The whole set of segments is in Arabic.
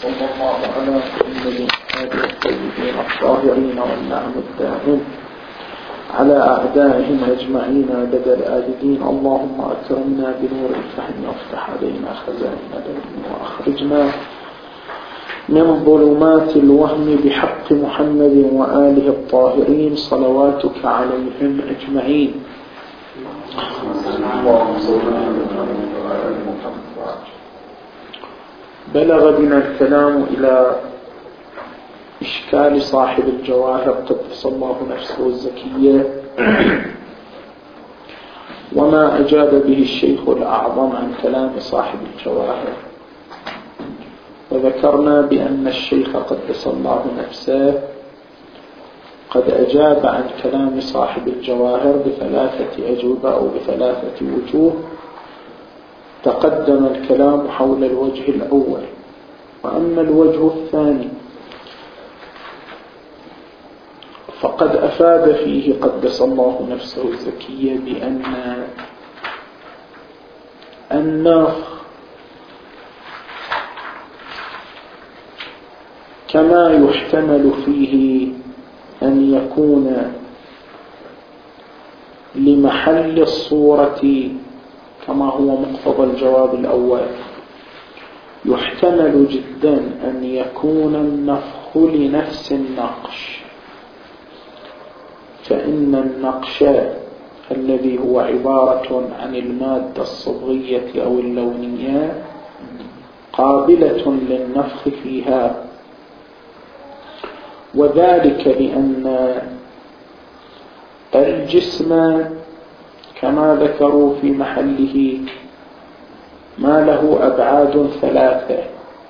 وصلى الله على محمد وآله الطيبين الطاهرين والنعم الدائم على أعدائهم أجمعين عدد الآبدين. اللهم أكرمنا بنور الفهم وافتح علينا خزائن العلم وأخرجنا من ظلمات الوهم بحق محمد وآله الطاهرين صلواتك عليهم أجمعين. بلغ بنا الكلام إلى إشكال صاحب الجواهر قدس الله نفسه الزكية وما أجاب به الشيخ الأعظم عن كلام صاحب الجواهر، وذكرنا بأن الشيخ قدس الله نفسه قد أجاب عن كلام صاحب الجواهر بثلاثة أجوبة أو بثلاثة وجوه. تقدم الكلام حول الوجه الأول، وأما الوجه الثاني فقد أفاد فيه قدس الله نفسه الزكية بأن النفخ كما يحتمل فيه أن يكون لمحل الصورة كما هو مقتضى الجواب الأول، يحتمل جدا أن يكون النفخ لنفس النقش، فإن النقش الذي هو عبارة عن المادة الصبغية أو اللونية قابلة للنفخ فيها، وذلك لأن الجسم كما ذكروا في محله ما له أبعاد ثلاثة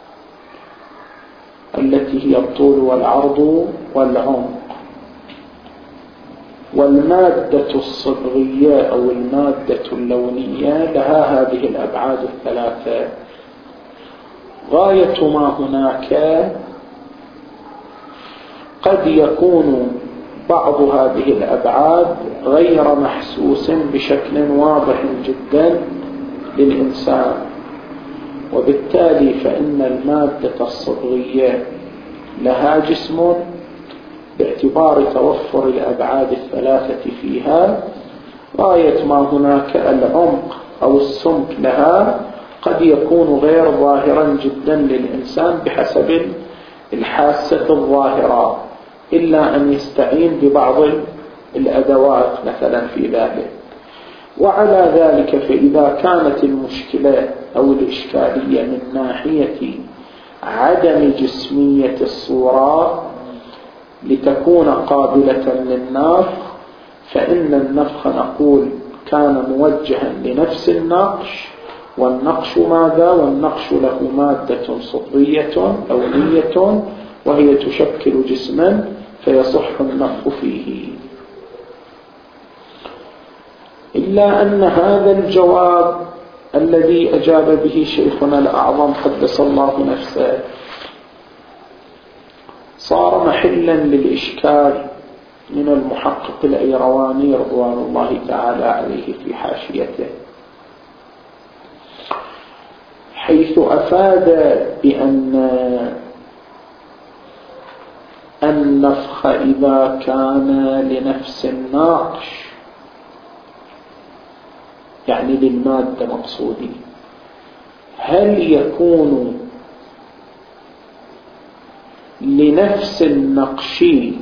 التي هي الطول والعرض والعمق، والمادة الصبغية أو المادة اللونية لها هذه الأبعاد الثلاثة. غاية ما هناك قد يكون بعض هذه الأبعاد غير محسوس بشكل واضح جدا للإنسان، وبالتالي فإن المادة الصبغية لها جسم باعتبار توفر الأبعاد الثلاثة فيها. غاية ما هناك العمق أو السمك لها قد يكون غير ظاهرا جدا للإنسان بحسب الحاسة الظاهرة، إلا أن يستعين ببعض الأدوات مثلا في ذلك. وعلى ذلك فإذا كانت المشكلة أو الإشكالية من ناحية عدم جسمية الصورة لتكون قابلة للنفخ، فإن النفخ نقول كان موجها لنفس النقش، والنقش ماذا؟ والنقش له مادة صبغية لونية وهي تشكل جسما فيصح النفخ فيه. إلا أن هذا الجواب الذي أجاب به شيخنا الأعظم قدس الله نفسه صار محلا للإشكال من المحقق الأيرواني رضوان الله تعالى عليه في حاشيته، حيث أفاد بأن النفخ إذا كان لنفس الناقش يعني للمادة مقصودي، هل يكون لنفس النقش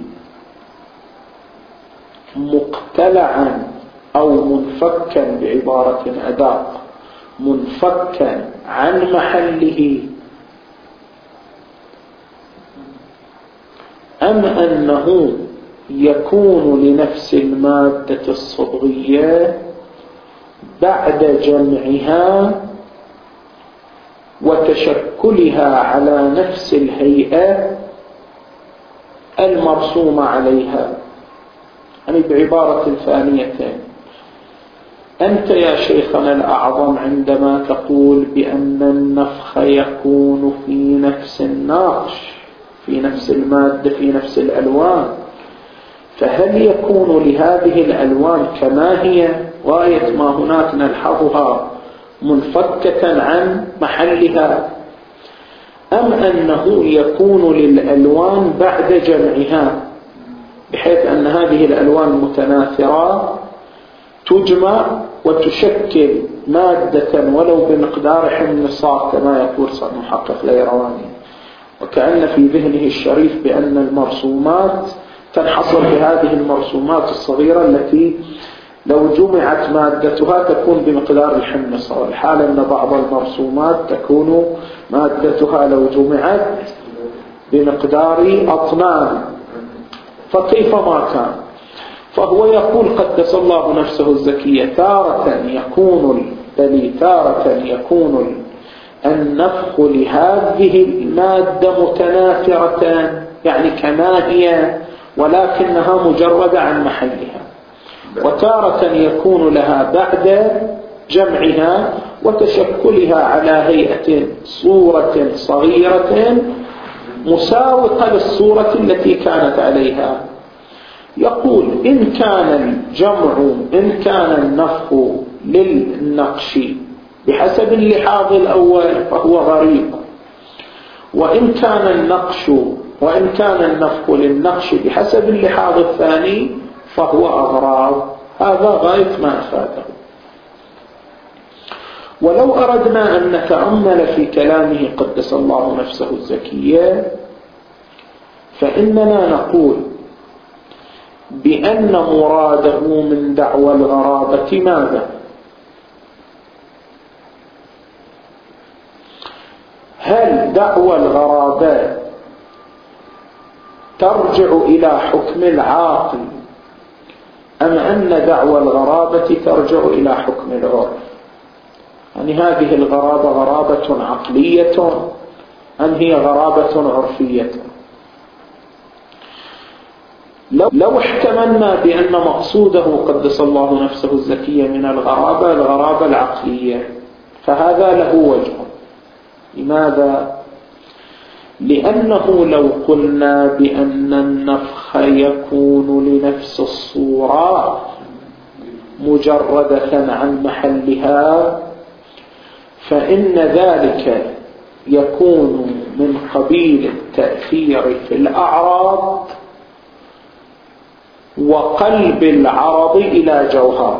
مقتلعا أو منفكا بعبارة أدق منفكا عن محله، أم أنه يكون لنفس المادة الصبغية بعد جمعها وتشكلها على نفس الهيئة المرسومة عليها؟ يعني بعبارة ثانية، أنت يا شيخنا الأعظم عندما تقول بأن النفخ يكون في نفس النقش في نفس المادة في نفس الألوان، فهل يكون لهذه الألوان كما هي غاية ما هناك نلحظها منفكة عن محلها، أم أنه يكون للألوان بعد جمعها، بحيث أن هذه الألوان المتناثرة تجمع وتشكل مادة ولو بمقدار حمص كما يقول محقق ليرواني، وكأن في ذهنه الشريف بأن المرسومات تنحصر بهذه المرسومات الصغيرة التي لو جمعت مادتها تكون بمقدار الحمصة، والحال أن بعض المرسومات تكون مادتها لو جمعت بمقدار أطنان، فكيف ما كان. فهو يقول قدس الله نفسه الزكية تارة يكون النفخ لهذه المادة متناثرة، يعني كما هي ولكنها مجردة عن محلها، وتارة يكون لها بعد جمعها وتشكلها على هيئة صورة صغيرة مساوقة للصورة التي كانت عليها. يقول إن كان النفخ للنقش بحسب اللحاظ الأول فهو غريب، وإن كان النفخ للنقش بحسب اللحاظ الثاني فهو أغراض. هذا غاية ما أفاده. ولو أردنا أن نتأمل في كلامه قدس الله نفسه الزكية فإننا نقول بأن مراده من دعوى الغرابة ماذا؟ هل دعوى الغرابة ترجع إلى حكم العاقل أم أن دعوى الغرابة ترجع إلى حكم العرف؟ يعني هذه الغرابة غرابة عقلية أم هي غرابة عرفية؟ لو احتملنا بأن مقصوده قدس الله نفسه الزكية من الغرابة العقلية فهذا له وجه. لماذا؟ لأنه لو قلنا بأن النفخ يكون لنفس الصورة مجردة عن محلها فإن ذلك يكون من قبيل التأثير في الأعراض وقلب العرض إلى جوهر،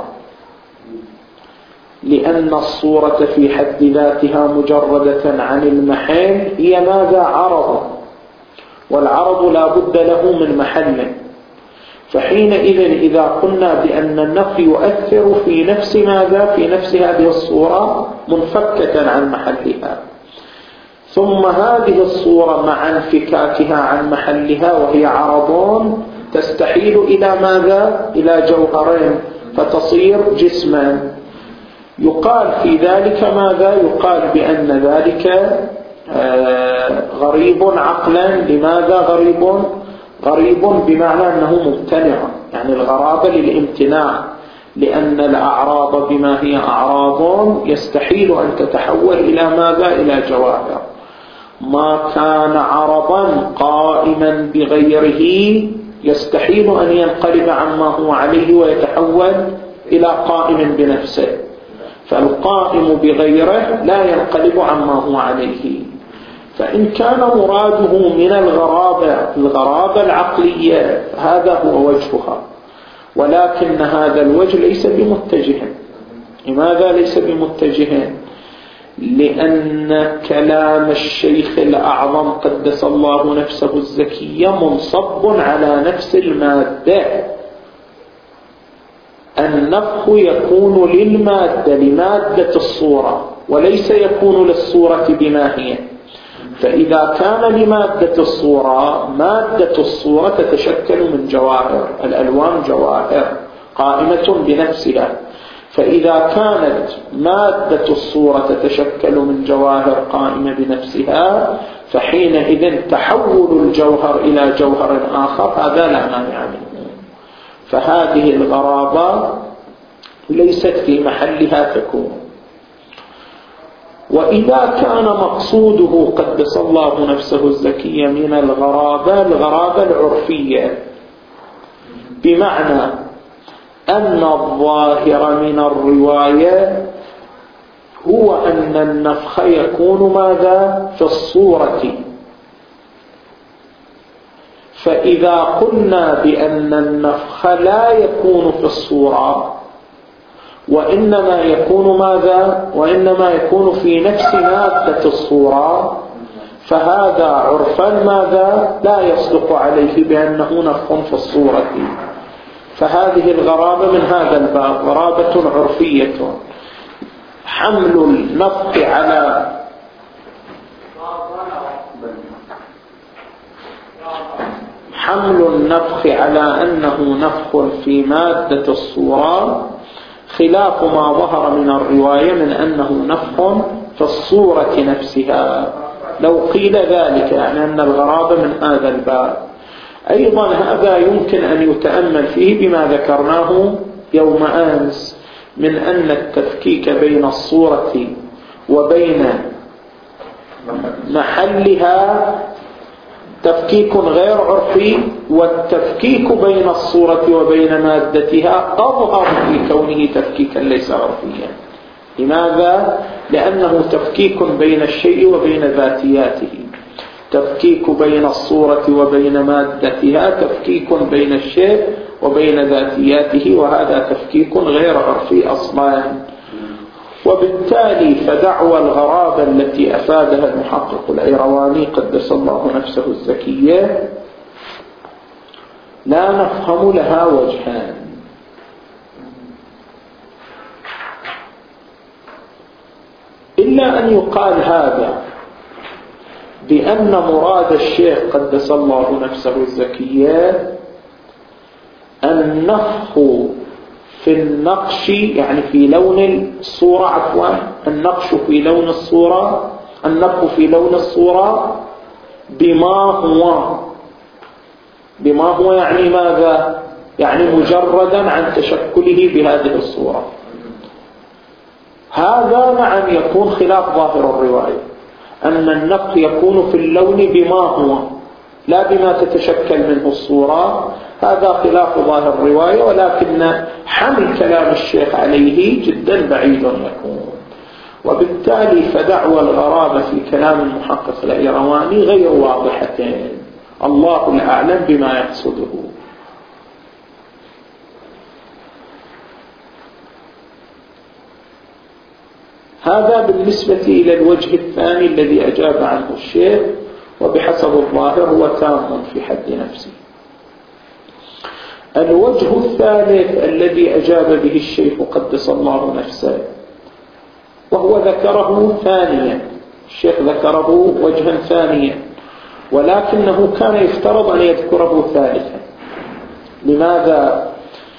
لأن الصورة في حد ذاتها مجردة عن المحل هي ماذا؟ عرض، والعرض لا بد له من محل. فحينئذ إذا قلنا بأن النفي يؤثر في نفس ماذا؟ في نفس هذه الصورة منفكة عن محلها، ثم هذه الصورة مع انفكاكها عن محلها وهي عرض تستحيل إلى ماذا؟ إلى جوهرين فتصير جسما. يقال في ذلك ماذا؟ يقال بأن ذلك غريب عقلا. لماذا غريب بمعنى أنه ممتنع، يعني الغرابة للامتناع، لأن الأعراض بما هي أعراض يستحيل أن تتحول إلى ماذا؟ إلى جواهر. ما كان عرضا قائما بغيره يستحيل أن ينقلب عما هو عليه ويتحول إلى قائم بنفسه، فالقائم بغيره لا ينقلب عما هو عليه. فإن كان مراده من الغرابة العقلية هذا هو وجهها، ولكن هذا الوجه ليس بمتجه. لماذا ليس بمتجه؟ لأن كلام الشيخ الأعظم قدس الله نفسه الزكية منصب على نفس المادة. النفخ يكون للمادة، لمادة الصورة، وليس يكون للصورة بما هي. فإذا كان لمادة الصورة، مادة الصورة تتشكل من جواهر، الألوان جواهر قائمة بنفسها. فإذا كانت مادة الصورة تتشكل من جواهر قائمة بنفسها فحينئذ تحول الجوهر إلى جوهر آخر هذا لا مانع منه. فهذه الغرابة ليست في محلها تكون. وإذا كان مقصوده قدس الله نفسه الزكية من الغرابة العرفية، بمعنى أن الظاهر من الرواية هو أن النفخ يكون ماذا؟ في الصورة. فإذا قلنا بأن النفخ لا يكون في الصورة وإنما يكون ماذا؟ وإنما يكون في نفس مادة الصورة، فهذا عرفا ماذا؟ لا يصدق عليه بأنه نفخ في الصورة. فهذه الغرابة من هذا الباب غرابة عرفية. حمل النفخ على أنه نفخ في مادة الصورة خلاف ما ظهر من الرواية من أنه نفخ في الصورة نفسها. لو قيل ذلك يعني أن الغرابة من هذا الباب. أيضا هذا يمكن أن يتأمل فيه بما ذكرناه يوم أمس من أن التفكيك بين الصورة وبين محلها تفكيك غير عرفي، والتفكيك بين الصورة وبين مادتها أظهر في كونه تفكيكا ليس عرفيا. لماذا؟ لأنه تفكيك بين الشيء وبين ذاتياته. تفكيك بين الصورة وبين مادتها تفكيك بين الشيء وبين ذاتياته، وهذا تفكيك غير عرفي أصلا. وبالتالي فدعوى الغرابة التي أفادها المحقق الأيرواني قدس الله نفسه الزكية لا نفهم لها وجهان. إلا أن يقال هذا بأن مراد الشيخ قدس الله نفسه الزكية النفخ في النقش، يعني في لون الصورة، عفوا النقش في لون الصورة، النفخ في لون الصورة بما هو يعني ماذا؟ يعني مجردا عن تشكله بهذه الصورة. هذا نعم يكون خلاف ظاهر الرواية، أن النفخ يكون في اللون بما هو لا بما تتشكل منه الصورة. هذا خلاف ظاهر الرواية، ولكن حمل كلام الشيخ عليه جدا بعيد يكون. وبالتالي فدعوى الغرابة في كلام المحقق الأيرواني غير واضحتين، الله الأعلم بما يقصده. هذا بالنسبة إلى الوجه الثاني الذي أجاب عنه الشيخ، وبحسب الظاهر هو تام في حد نفسه. الوجه الثالث الذي أجاب به الشيخ قدس الله نفسه، وهو ذكره ثانيا، الشيخ ذكره وجها ثانيا، ولكنه كان يفترض أن يذكره ثالثا. لماذا؟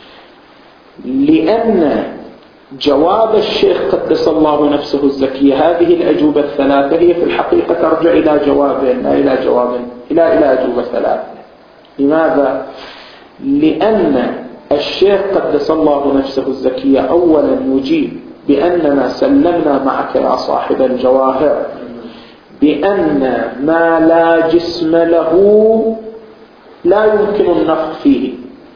لأن جواب الشيخ قدس الله نفسه الزكية هذه الأجوبة الثلاثة هي في الحقيقة ترجع إلى جوابين، لا إلى جواب، إلى أجوبة ثلاثة. لماذا؟ لأن الشيخ قدس الله نفسه الزكية أولا يجيب بأننا سلمنا معك يا صاحب الجواهر بأن ما لا جسم له لا يمكن النفخ فيه.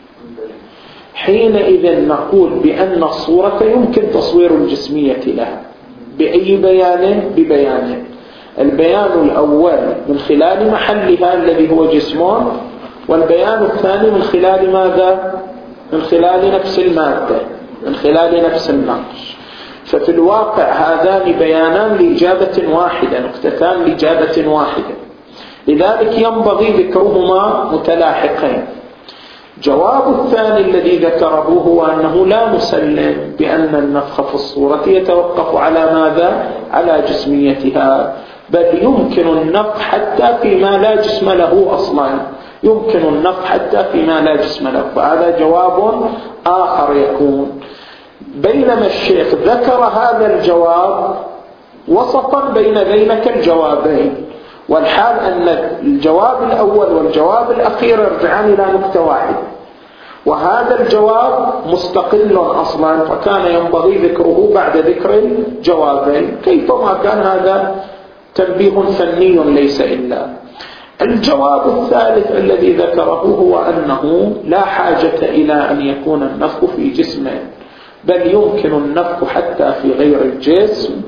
حينئذ نقول بأن الصورة يمكن تصوير الجسمية لها. بأي بيان؟ ببيان. البيان الأول من خلال محلها الذي هو جسمون، والبيان الثاني من خلال ماذا؟ من خلال نفس المادة، من خلال نفس النقش. ففي الواقع هذان بيانان لإجابة واحدة، نقطتان لإجابة واحدة، لذلك ينبغي ذكرهما متلاحقين. جواب الثاني الذي ذكره هو أنه لا نسلم بأن النفخ في الصورة يتوقف على ماذا؟ على جسميتها، بل يمكن النفخ حتى فيما لا جسم له أصلا، يمكن النفخ حتى فيما لا جسم له. فهذا جواب آخر يكون. بينما الشيخ ذكر هذا الجواب وسطا بين ذلك الجوابين، والحال أن الجواب الأول والجواب الأخير يرجعان إلى نقطة واحدة، وهذا الجواب مستقل أصلا، فكان ينبغي ذكره بعد ذكر الجوابين. كيفما كان هذا تنبيه فني ليس إلا. الجواب الثالث الذي ذكره هو أنه لا حاجة إلى أن يكون النفخ في جسمه، بل يمكن النفخ حتى في غير الجسم،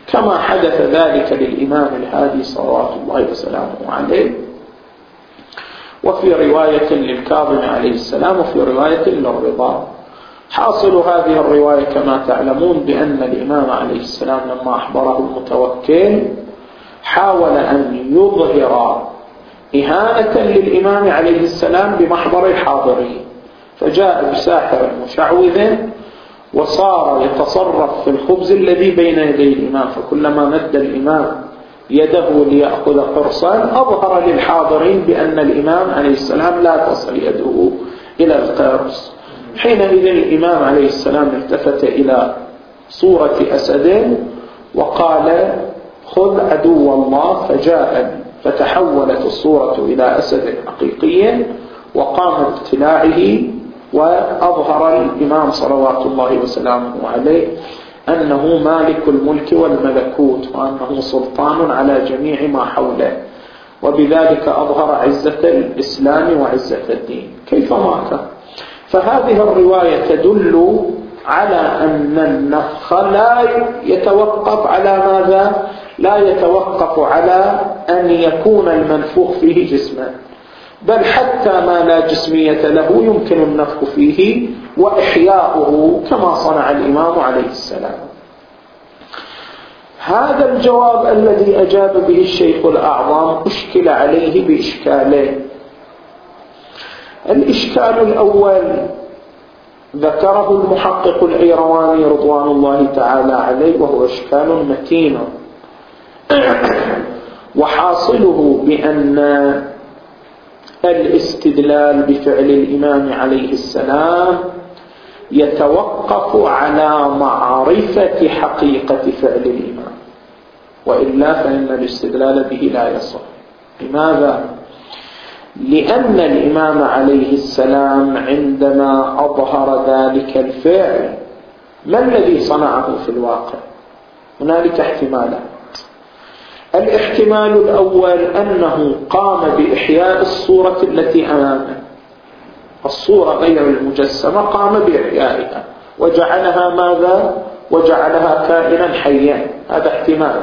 كما حدث ذلك للإمام الهادي صلوات الله وسلامه عليه، وفي رواية للكاظم عليه السلام، وفي رواية للرضا. حاصل هذه الرواية كما تعلمون بأن الإمام عليه السلام لما أحضره المتوكل حاول أن يظهر إهانة للإمام عليه السلام بمحضر الحاضرين، فجاء بساحر مشعوذ وصار يتصرف في الخبز الذي بين يدي الإمام، فكلما مد الإمام يده ليأخذ قرصا أظهر للحاضرين بأن الإمام عليه السلام لا تصل يده إلى القرص. حينئذ الإمام عليه السلام التفت إلى صورة أسد وقال: خذ عدو الله. فجاء فتحولت الصورة إلى أسد حقيقي وقام بابتلاعه، وأظهر الإمام صلوات الله وسلامه عليه أنه مالك الملك والملكوت، وأنه سلطان على جميع ما حوله، وبذلك أظهر عزة الإسلام وعزة الدين كيفما كان. فهذه الرواية تدل على أن النفخ لا يتوقف على ماذا؟ لا يتوقف على أن يكون المنفوخ فيه جسما، بل حتى ما لا جسمية له يمكن النفخ فيه وإحياؤه كما صنع الإمام عليه السلام. هذا الجواب الذي أجاب به الشيخ الأعظم أشكل عليه بإشكالين. الإشكال الأول ذكره المحقق العيرواني رضوان الله تعالى عليه، وهو إشكال متين، وحاصله بأن الاستدلال بفعل الإمام عليه السلام يتوقف على معرفة حقيقة فعل الإمام، وإلا فإن الاستدلال به لا يصح. لماذا؟ لأن الإمام عليه السلام عندما أظهر ذلك الفعل ما الذي صنعه في الواقع؟ هنالك احتمالات. الاحتمال الأول أنه قام بإحياء الصورة التي أمامه، الصورة غير المجسمة قام بإحيائها وجعلها ماذا؟ وجعلها كائنا حيا. هذا احتمال.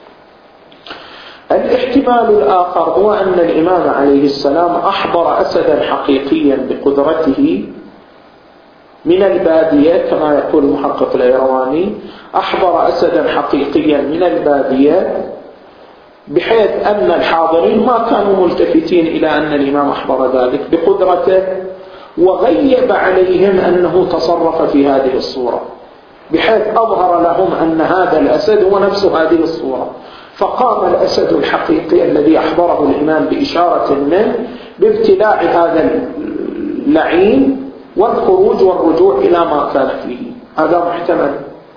الاحتمال الآخر هو أن الإمام عليه السلام أحضر أسدا حقيقيا بقدرته من البادية، كما يقول المحقق العيرواني، أحضر أسدا حقيقيا من البادية بحيث أن الحاضرين ما كانوا ملتفتين إلى أن الإمام أحضر ذلك بقدرته، وغيب عليهم أنه تصرف في هذه الصورة، بحيث أظهر لهم أن هذا الأسد هو نفس هذه الصورة. فقام الأسد الحقيقي الذي أحضره الإمام بإشارة منه بابتلاع هذا اللعين والخروج والرجوع إلى ما كان فيه. هذا محتمل.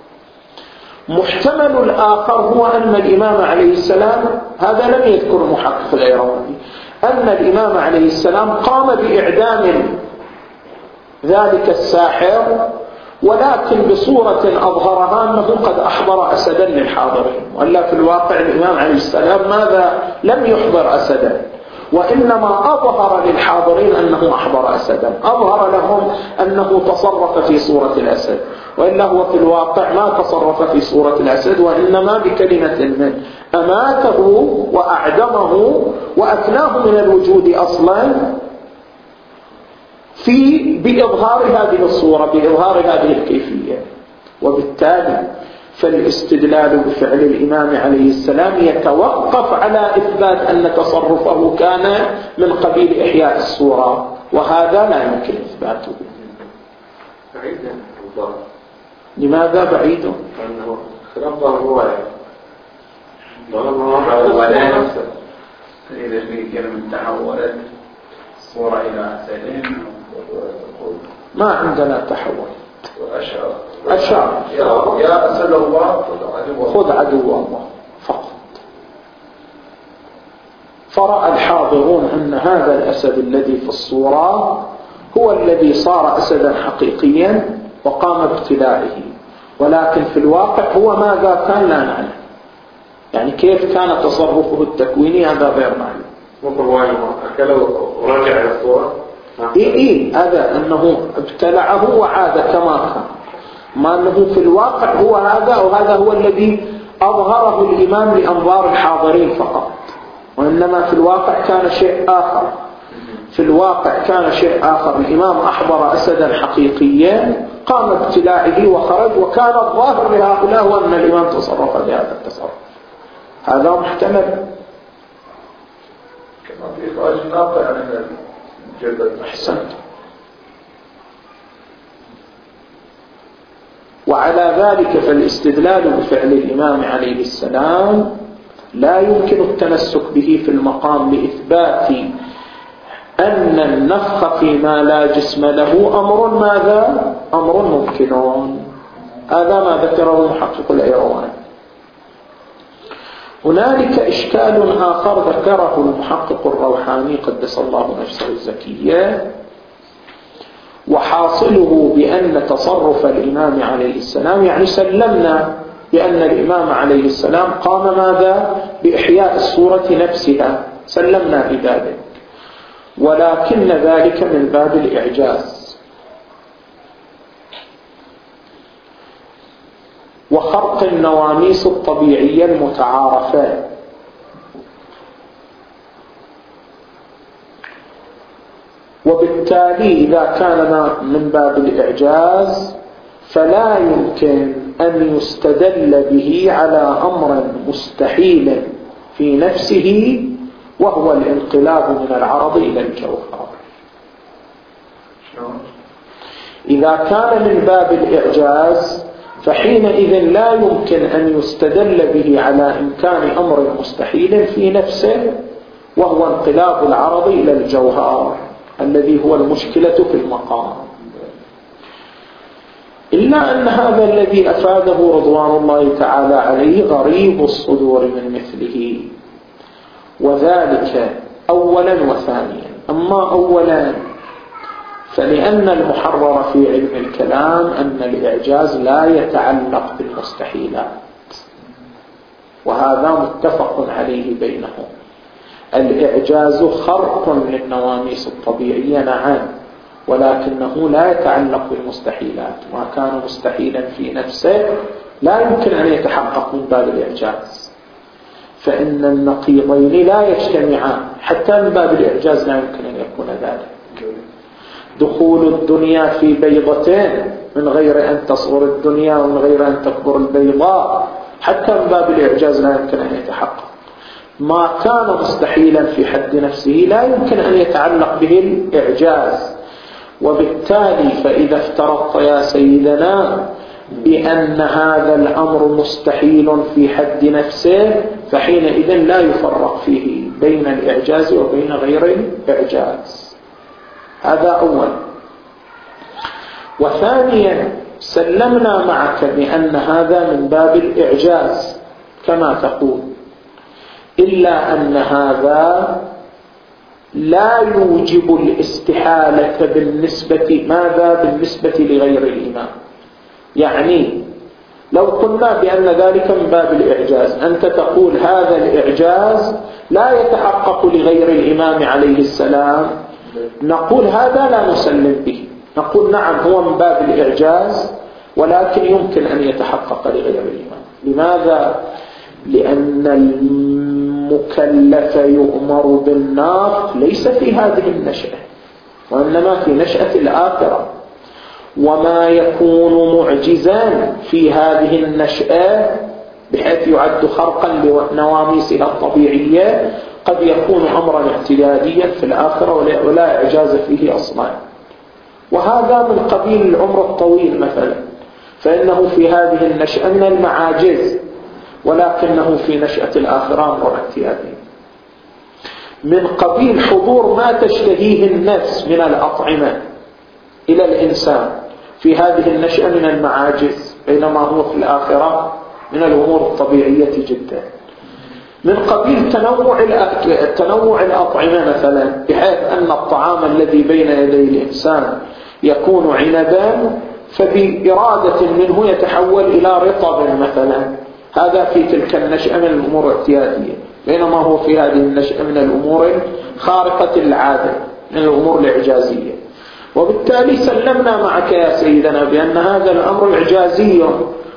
محتمل الآخر هو أن الإمام عليه السلام، هذا لم يذكر المحقق العيرواني، أن الإمام عليه السلام قام بإعدام ذلك الساحر، ولكن بصورة أظهرها أنه قد أحضر أسدا للحاضرين، وإلا في الواقع الإمام عليه السلام ماذا؟ لم يحضر أسدا، وإنما أظهر للحاضرين أنه أحضر أسدا، أظهر لهم أنه تصرف في صورة الأسد، وإلا هو في الواقع ما تصرف في صورة الأسد، وإنما بكلمة منه أماته وأعدمه وأفناه من الوجود أصلا بإظهار هذه الصورة، بإظهار هذه الكيفية. وبالتالي فالاستدلال بفعل الإمام عليه السلام يتوقف على إثبات أن تصرفه كان من قبيل إحياء الصورة، وهذا لا يمكن إثباته. بعيدا الضرر. لماذا بعيد؟ لأنه خلاف الرواية ضرر على الولاء نفسه. إذا في كلمة تحولت الصورة إلى أسدين ما عندنا تحول. أشعر يا أسد الله خذ عدو الله فقط. فرأى الحاضرون أن هذا الأسد الذي في الصورة هو الذي صار أسدا حقيقيا وقام بابتلاعه، ولكن في الواقع هو ماذا كان لا نعلم. يعني كيف كان تصرفه التكويني هذا غير معلوم. ممكن أكله ورجع إلى الصورة. هذا أنه ابتلعه وعاد كما كان، ما أنه في الواقع هو هذا، وهذا هو الذي أظهره الإمام لأنظار الحاضرين فقط، وإنما في الواقع كان شيء آخر. الإمام أحضر أسدا حقيقيا قام ابتلاعه وخرج، وكان الظاهر لهؤلاء هو أن الإمام تصرف بهذا التصرف. هذا محتمل. كما في إخراج ناقع عن الجبل. أحسنت. وعلى ذلك فالاستدلال بفعل الإمام عليه السلام لا يمكن التمسك به في المقام لإثبات أن النفخ فيما لا جسم له أمر ماذا؟ أمر ممكن. هذا ما ذكره محقق الإيروان. هنالك إشكال آخر ذكره المحقق الروحاني قدس الله نفسه الزكية، وحاصله بأن تصرف الإمام عليه السلام، يعني سلمنا بأن الإمام عليه السلام قام ماذا؟ بإحياء الصورة نفسها، سلمنا بذلك، ولكن ذلك من باب الإعجاز وخرق النواميس الطبيعية المتعارفة. وبالتالي إذا كان من باب الإعجاز فلا يمكن أن يستدل به على أمر مستحيل في نفسه، وهو الانقلاب من العرض إلى الجوهر. إذا كان من باب الإعجاز فحينئذ لا يمكن أن يستدل به على إمكان أمر مستحيل في نفسه، وهو انقلاب العرض إلى الجوهر الذي هو المشكلة في المقام. إلا أن هذا الذي أفاده رضوان الله تعالى عليه غريب الصدور من مثله، وذلك أولا وثانيا. أما أولا فلأن المحرر في علم الكلام أن الإعجاز لا يتعلق بالمستحيلات، وهذا متفق عليه بينهم. الإعجاز خرق للنواميس الطبيعية نعم، ولكنه لا يتعلق بالمستحيلات. ما كان مستحيلا في نفسه لا يمكن أن يتحقق من باب الإعجاز، فإن النقيضين لا يجتمعان. حتى من باب الإعجاز لا يمكن أن يكون ذلك. دخول الدنيا في بيضتين من غير أن تصغر الدنيا ومن غير أن تكبر البيضاء، حتى من باب الإعجاز لا يمكن أن يتحقق. ما كان مستحيلا في حد نفسه لا يمكن أن يتعلق به الإعجاز. وبالتالي فإذا افترضت يا سيدنا بأن هذا الأمر مستحيل في حد نفسه، فحينئذ لا يفرق فيه بين الإعجاز وبين غير الإعجاز. هذا أول. وثانيا سلمنا معك بأن هذا من باب الإعجاز كما تقول، إلا أن هذا لا يوجب الاستحالة بالنسبة ماذا؟ بالنسبة لغير الإمام. يعني لو قلنا بأن ذلك من باب الإعجاز، أنت تقول هذا الإعجاز لا يتحقق لغير الإمام عليه السلام، نقول هذا لا نسلم به، نقول نعم هو من باب الإعجاز ولكن يمكن أن يتحقق لغير الإمام. لماذا؟ لأن المكلف يؤمر بالنار ليس في هذه النشأة، وإنما في نشأة الآخرة. وما يكون معجزا في هذه النشأة بحيث يعد خرقا لنواميسها الطبيعية قد يكون أمرا اعتياديا في الآخرة ولا إعجاز فيه أصلا. وهذا من قبيل العمر الطويل مثلا، فإنه في هذه النشأة من المعاجز، ولكنه في نشأة الآخرة أمر اعتيادي. من قبيل حضور ما تشتهيه النفس من الأطعمة إلى الإنسان في هذه النشأة من المعاجز، بينما هو في الآخرة من الأمور الطبيعية جدا. من قبيل تنوع الأطعمة مثلا، بحيث أن الطعام الذي بين يدي الإنسان يكون عنبا، فبإرادة منه يتحول إلى رطب مثلا، هذا في تلك النشأة من الأمور الاعتيادية، بينما هو في هذه النشأة من الأمور خارقة العادة، من الأمور الإعجازية. وبالتالي سلمنا معك يا سيدنا بأن هذا الأمر إعجازي،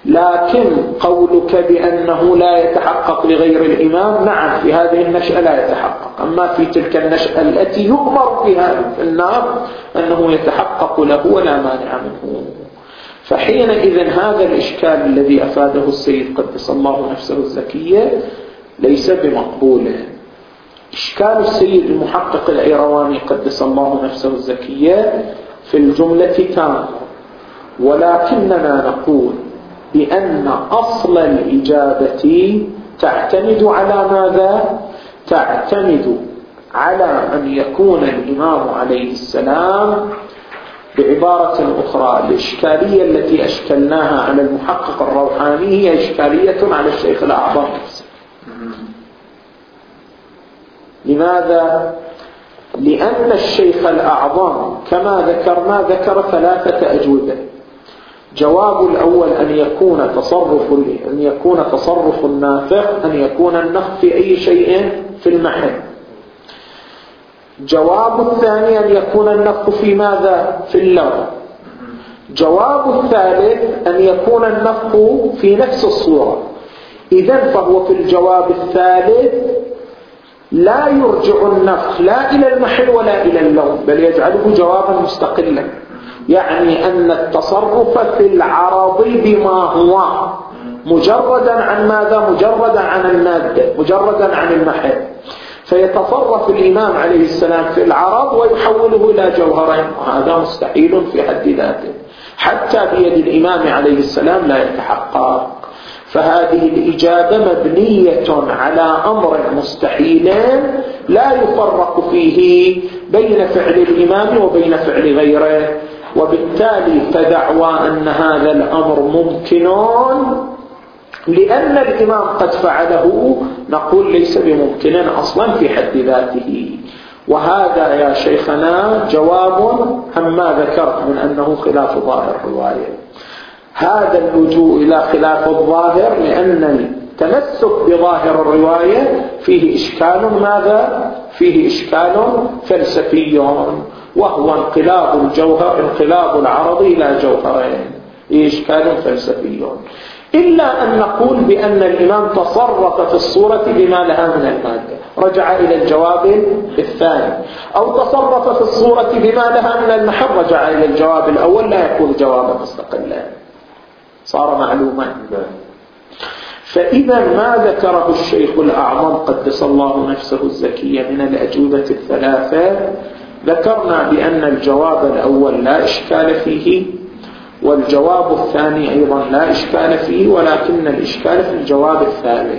لكن قولك بأنه لا يتحقق لغير الإمام، نعم في هذه النشأة لا يتحقق، أما في تلك النشأة التي يؤمر بها في النار أنه يتحقق له ولا مانع منه. فحينئذ هذا الإشكال الذي أفاده السيد قدس الله نفسه الزكية ليس بمقبول. إشكال السيد المحقق العيرواني قدس الله نفسه الزكية في الجملة تام، ولكننا نقول بأن أصل الإجابة تعتمد على ماذا؟ تعتمد على أن يكون الإمام عليه السلام، بعبارة أخرى الإشكالية التي أشكلناها على المحقق الروحاني هي إشكالية على الشيخ الأعظم نفسه. لماذا؟ لأن الشيخ الأعظم كما ذكرنا ذكر 3 أجوبة. جواب الأول أن يكون تصرف النافخ أن يكون النفخ في أي شيء في المحل. جواب الثاني أن يكون النفخ في ماذا؟ في اللون. جواب الثالث أن يكون النفخ في نفس الصورة. إذن فهو في الجواب الثالث لا يرجع النفخ لا إلى المحل ولا إلى اللون، بل يجعله جوابا مستقلا، يعني أن التصرف في العرض بما هو مجردا عن ماذا؟ مجردا عن المادة، مجردا عن المحل. فيتصرف الإمام عليه السلام في العرض ويحوله إلى جوهرين، وهذا مستحيل في حد ذاته، حتى بيد الإمام عليه السلام لا يتحقق. فهذه الإجابة مبنية على أمر مستحيل لا يفرق فيه بين فعل الإمام وبين فعل غيره، وبالتالي فدعوى أن هذا الأمر ممكن لأن الإمام قد فعله نقول ليس بممكن أصلا في حد ذاته. وهذا يا شيخنا جواب عما ذكرت من أنه خلاف ظاهر الرواية. هذا اللجوء إلى خلاف الظاهر لأن التمسك بظاهر الرواية فيه إشكال ماذا؟ فيه إشكال فلسفي، وهو انقلاب العرض إلى جوهرين، إشكال فلسفي. إلا أن نقول بأن الإمام تصرف في الصورة بما لها من المادة، رجع إلى الجواب الثاني، أو تصرف في الصورة بما لها من المحل، رجع إلى الجواب الأول، لا يكون جوابا مستقلا، صار معلوما. فإذا ما ذكره الشيخ الأعظم قدس الله نفسه الزكية من الأجوبة الثلاثة، ذكرنا بأن الجواب الأول لا إشكال فيه، والجواب الثاني أيضا لا إشكال فيه، ولكن الإشكال في الجواب الثالث.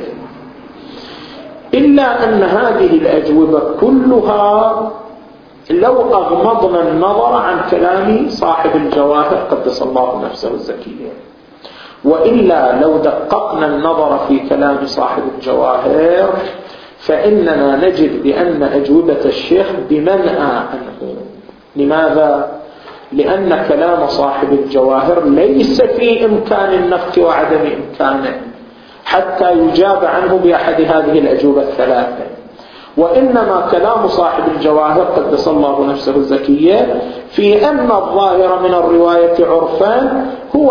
إلا أن هذه الأجوبة كلها لو أغمضنا النظر عن كلام صاحب الجواهر قدس الله نفسه الزكية، وإلا لو دققنا النظر في كلام صاحب الجواهر فإننا نجد بأن أجوبة الشيخ بمنأى عنه. لماذا؟ لأن كلام صاحب الجواهر ليس في إمكان النفخ وعدم إمكانه حتى يجاب عنه بأحد هذه الأجوبة الثلاثة، وإنما كلام صاحب الجواهر قدس الله نفسه الزكية في أن الظاهر من الرواية عرفان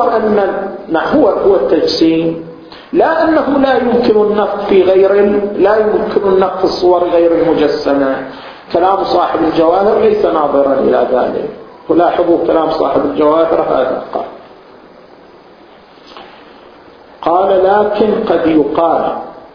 هو التجسيم، لا أنه لا يمكن النفخ لا يمكن النفخ في الصور غير المجسمة. كلام صاحب الجواهر ليس ناظرا إلى ذلك. ولاحظوا كلام صاحب الجواهر هذا قال لكن قد يقال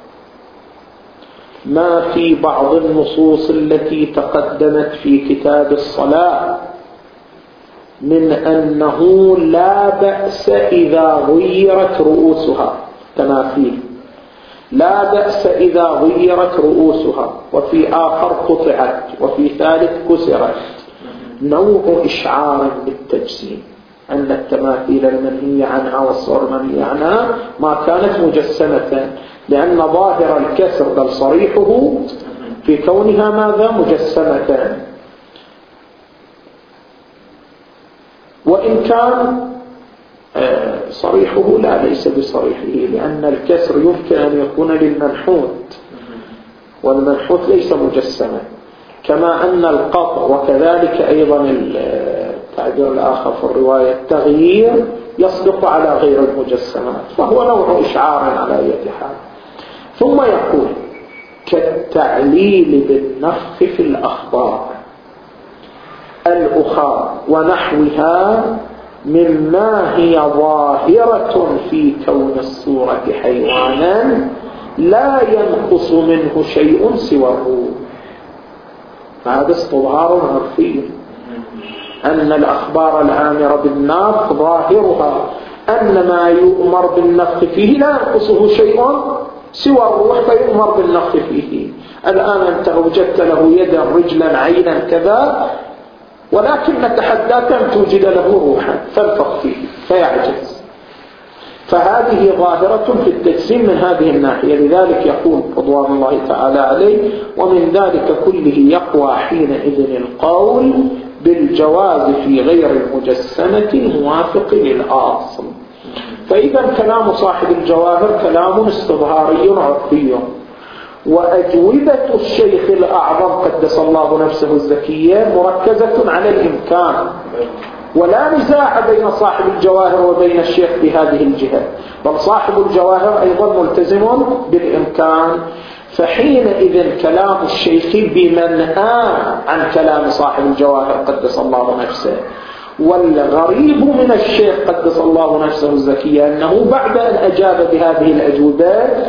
ما في بعض النصوص التي تقدمت في كتاب الصلاة من أنه لا بأس إذا غيرت رؤوسها، تماثيل، لا بأس إذا غيرت رؤوسها، وفي آخر قطعت، وفي ثالث كسرت، نوع إشعار بالتجسيم، أن التماثيل المنهي عنها والصور المنهي عنها ما كانت مجسمة، لأن ظاهر الكسر بل صريحه في كونها ماذا؟ مجسمة. وإن كان صريحه ليس بصريحه، لأن الكسر يمكن أن يكون للمنحوت، والمنحوت ليس مجسما، كما أن القطع وكذلك أيضا التعبير الآخر في الرواية التغيير يصدق على غير المجسمات، فهو نوع إشعار على أي حال. ثم يقول كالتعليل بالنفخ في الأخبار الأخرى ونحوها مما هي ظاهرة في كون الصورة حيوانا لا ينقص منه شيء سوى الروح. هذا استظهار عرفي أن الأخبار الآمرة بالنفخ ظاهرها أن ما يؤمر بالنفخ فيه لا ينقصه شيء سوى الروح فيؤمر بالنفخ فيه. الآن أنت وجدت له يدا رجلا عينا كذا، ولكن نتحداك أن توجد له روحا فانفخ فيه فيعجز، فهذه ظاهرة في التجسيم من هذه الناحية. لذلك يقول رضوان الله تعالى عليه ومن ذلك كله يقوى حينئذ القول بالجواز في غير المجسمة الموافق للأصل. فإذا كلام صاحب الجواهر كلام استظهاري عرفي، وأجوبة الشيخ الأعظم قدس الله نفسه الزكية مركزة على الإمكان، ولا نزاع بين صاحب الجواهر وبين الشيخ بهذه الجهة، بل صاحب الجواهر أيضا ملتزم بالإمكان. فحينئذ كلام الشيخ بمنأى عن كلام صاحب الجواهر قدس الله نفسه. والغريب من الشيخ قدس الله نفسه الزكية أنه بعد أن أجاب بهذه الأجوبات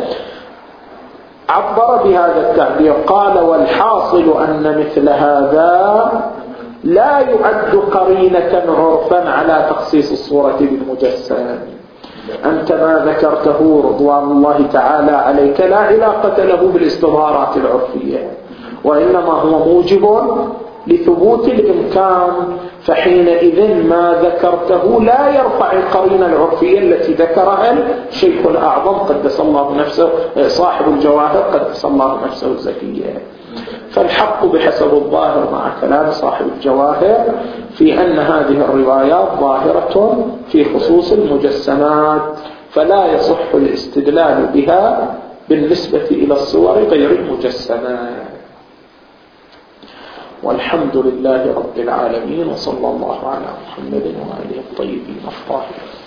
عبر بهذا التعبير، قال والحاصل أن مثل هذا لا يعد قرينة عرفا على تخصيص الصورة بالمجسم. أنت ما ذكرته رضوان الله تعالى عليك لا علاقة له بالاستظهارات العرفية، وإنما هو موجب لثبوت الإمكان. فحينئذ ما ذكرته لا يرفع القرينة العرفية التي ذكرها الشيخ الأعظم قدس الله نفسه صاحب الجواهر قدس الله نفسه الزكية. فالحق بحسب الظاهر مع كلام صاحب الجواهر في أن هذه الروايات ظاهرة في خصوص المجسمات، فلا يصح الاستدلال بها بالنسبة إلى الصور غير المجسمات. والحمد لله رب العالمين، وصلى الله على محمد وآله الطيبين الطاهرين.